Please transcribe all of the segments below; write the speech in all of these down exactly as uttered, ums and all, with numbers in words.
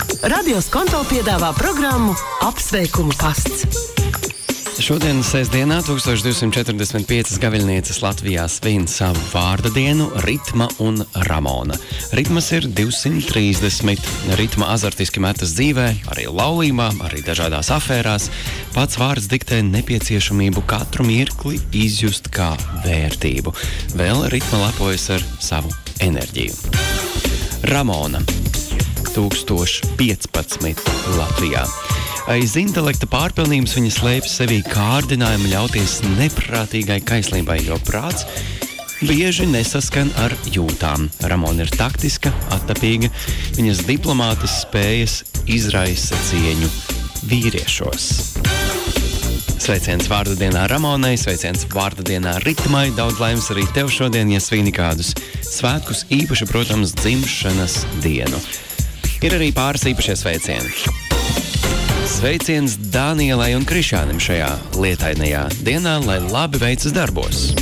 Radio Skonto piedāvā programmu Apsveikumu pasts. Šodien, sestdienā, tūkstoš divsimt četrdesmit piecas gaviļnieces Latvijā svin savu vārda dienu Ritma un Ramona. Ritmas ir divsimt trīsdesmit. Ritma azartiski metas dzīvē, arī laulībā, arī dažādās afērās. Pats vārds diktē nepieciešamību katru mirkli izjust kā vērtību. Vēl Ritma lepojas ar savu enerģiju. Ramona. tūkstoš piecpadsmit Latvijā. Aiz intelekta pārpilnības viņa slēpj sevī kārdinājumu ļauties neprātīgai kaislībai, jo prāts bieži nesaskan ar jūtām. Ramona ir taktiska, attapīga, viņas diplomātas spējas izraisa cieņu vīriešos. Sveiciens vārda dienā Ramonai, sveiciens vārda dienā Ritmai, daudz laimes arī tev šodien, ja svini kādus svētkus, īpaši, protams, dzimšanas dienu. Ir arī pāris īpašie sveicieni. Sveiciens Danielai un Krišānim šajā lietainajā dienā, lai labi veicas darbos.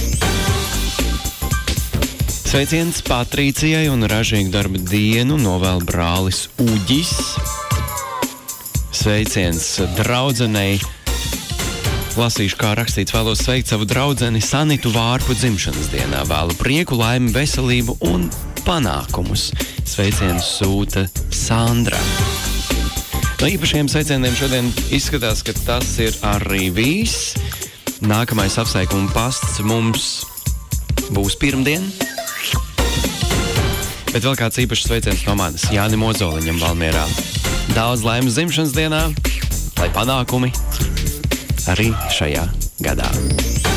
Sveiciens Patricijai un ražīgu darba dienu novēl brālis Uģis. Sveiciens draudzenei. Lasīšu, kā rakstīts, vēlos sveikt savu draudzeni Sanitu Vārpu dzimšanas dienā. Vēlu prieku, laimi, veselību un panākumus. Sveicienu sūta Sandra. No īpašiem sveicieniem šodien izskatās, ka tas ir arī viss. Nākamais apsveikuma pasts mums būs pirmdien. Bet vēl kāds īpašs sveiciens no manis, Jānim Ozoliņam Valmierā. Daudz laimes dzimšanas dienā, lai panākumi arī šajā gadā.